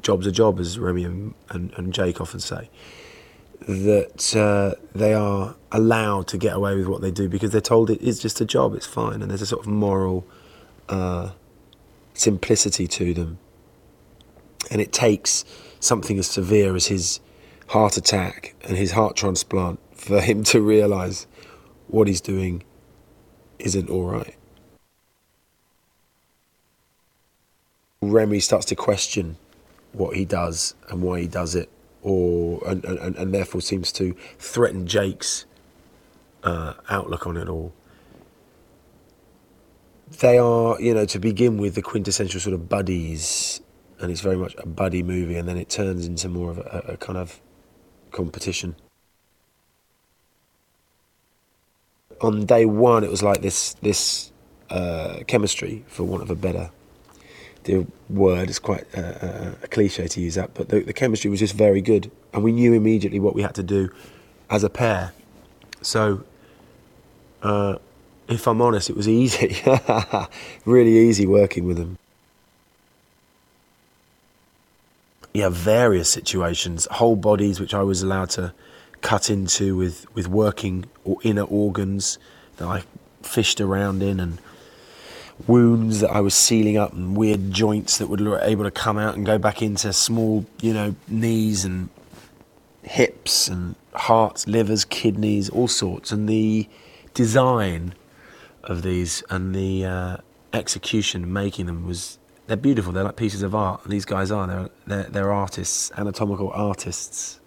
job's a job, as Remy and Jake often say, that they are allowed to get away with what they do because they're told it is just a job, it's fine, and there's a sort of moral simplicity to them. And it takes something as severe as his heart attack and his heart transplant for him to realise what he's doing isn't all right. Remy starts to question what he does and why he does it, and therefore seems to threaten Jake's outlook on it all. They are, to begin with, the quintessential sort of buddies, and it's very much a buddy movie, and then it turns into more of a kind of competition. On day one, it was like this chemistry, for want of a better word. It's quite a cliche to use that, but the chemistry was just very good, and we knew immediately what we had to do as a pair. So, if I'm honest, it was easy, really easy working with them. You have various situations, whole bodies which I was allowed to cut into with working or inner organs that I fished around in, and wounds that I was sealing up, and weird joints that were able to come out and go back into small, knees and hips and hearts, livers, kidneys, all sorts. And the design of these and the execution, making them, they're beautiful. They're like pieces of art. And these guys they're artists, anatomical artists.